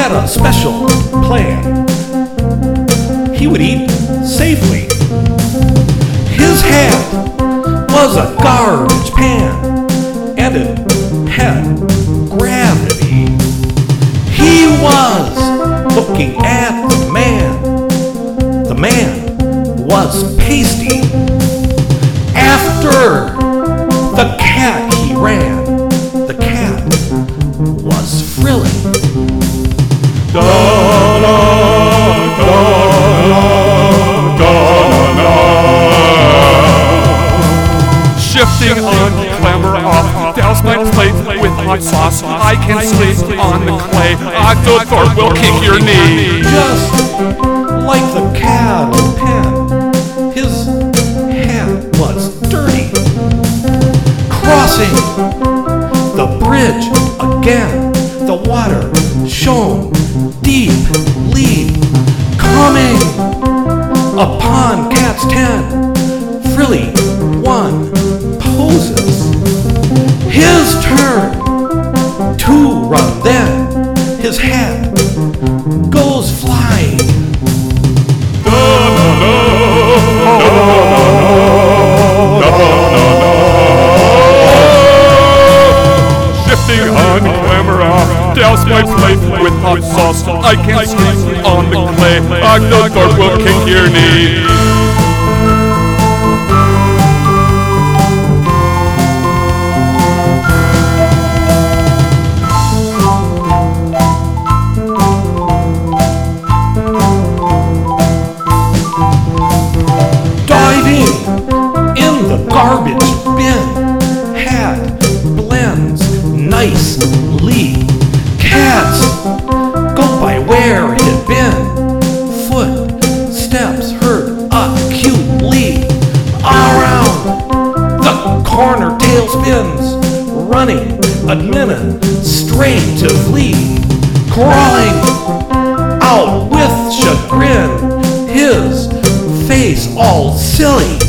had a special plan. He would eat safely. His hat was a garbage pan, and it had gravity. He was looking at the man. The man was pasty. After the cat he ran. The cat was frilly. Da da da da da. Shifting on, clamber off, douse my plate with hot sauce. I can sleep on the clay. Octothorpe will kick your knee. Just like the cattle pen, his hat was dirty. Crossing the bridge again, the water shone deeply. Coming upon Cat's 10, Frilly one poses. His turn to run then, his hat goes flying. Shifting on, clamber off, douse my plate with hot sauce. I can sleep on the clay. Octothorpe will kick your knee. Garbage bin had blends nicely. Cats go by where it had been. Footsteps heard acutely. Around the corner tail spins, running administratively. Crawling out with chagrin, his face all silly.